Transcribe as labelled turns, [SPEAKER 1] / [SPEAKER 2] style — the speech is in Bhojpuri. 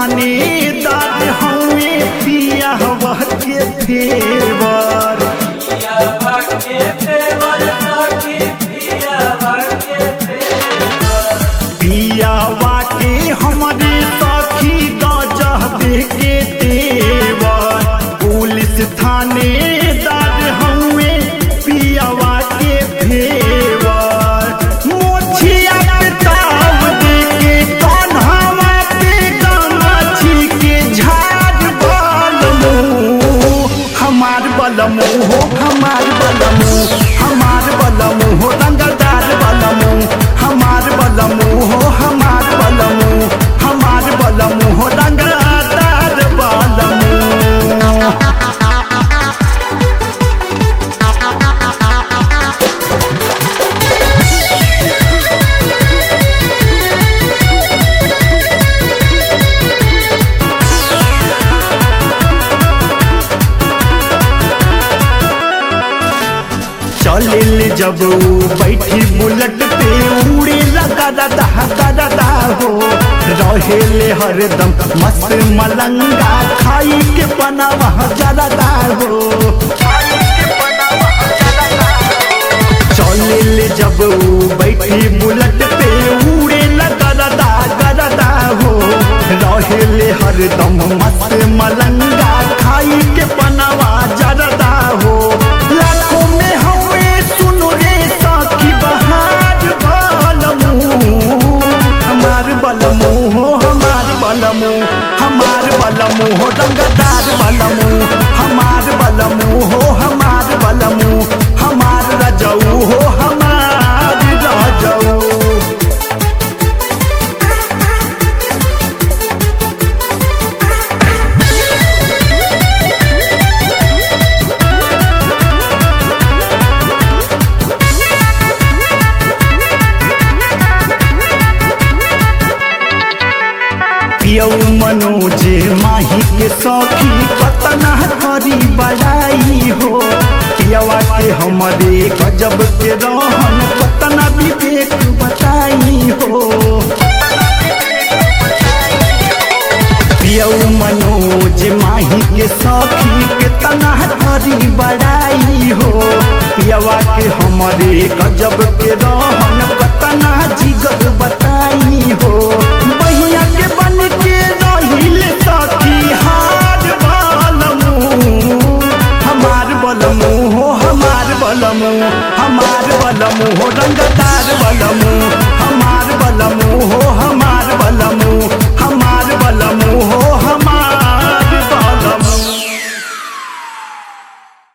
[SPEAKER 1] थानेदार हमें पिया के फेवर पियावा के हमारे सखी गजब के तेवर पुलिस थानेदार हमें पियावा के फेवर मोछिया पे ताव दे के कन्हवा पे गमाछी के झाड़ बलमू हमार बलमू हो हमार बलमू हमार बलमू हो रंगदार बलमू हमार बलमू हो हमार बलमू हमार बलमू हो रंगदार बलमू। चले जब बैठी बुलेट पे उड़े लगा दादा हो रहेले हरदम मस्त मलंगा खाई के बनावा जरदा हो चले जब बैठी बुलेट पे उड़े लगा दादा हो रहेले हरदम मस्त मलंगा खाई के बनावा जरदा हो लाखों में हमें सुनो रे साकी बहार बलमू हमार बलमू हो हमार बलमू हमार बलमू हो रंगदार बलमू हमार बलमू हो हमार बलमू हमार रजऊ हो हमार रजऊ। पियौ मनोज माही के सखी पतना करी बड़ाई हो पियवा के हमारे गजब के रहन पतना विवेक बताई हो पियौ मनोज माही के सखी के तना करी बड़ाई हो पियवा के हमारे गजब के रहन पतना जिगर बताई हो बहिया के बन